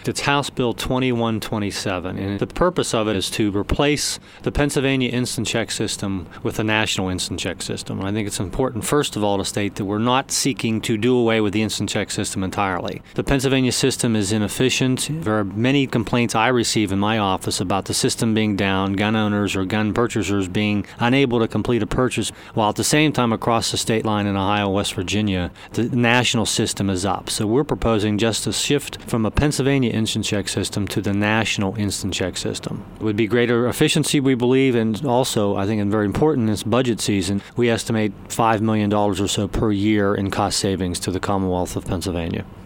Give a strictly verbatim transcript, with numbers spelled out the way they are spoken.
It's House Bill twenty-one twenty-seven, and the purpose of it is to replace the Pennsylvania instant check system with the national instant check system. And I think it's important, first of all, to state that we're not seeking to do away with the instant check system entirely. The Pennsylvania system is inefficient. There are many complaints I receive in my office about the system being down, gun owners or gun purchasers being unable to complete a purchase, while at the same time across the state line in Ohio, West Virginia, the national system is up. So we're proposing just to shift from a Pennsylvania instant check system to the national instant check system. It would be greater efficiency, we believe, and also, I think, and very important, this budget season, we estimate five million dollars or so per year in cost savings to the Commonwealth of Pennsylvania.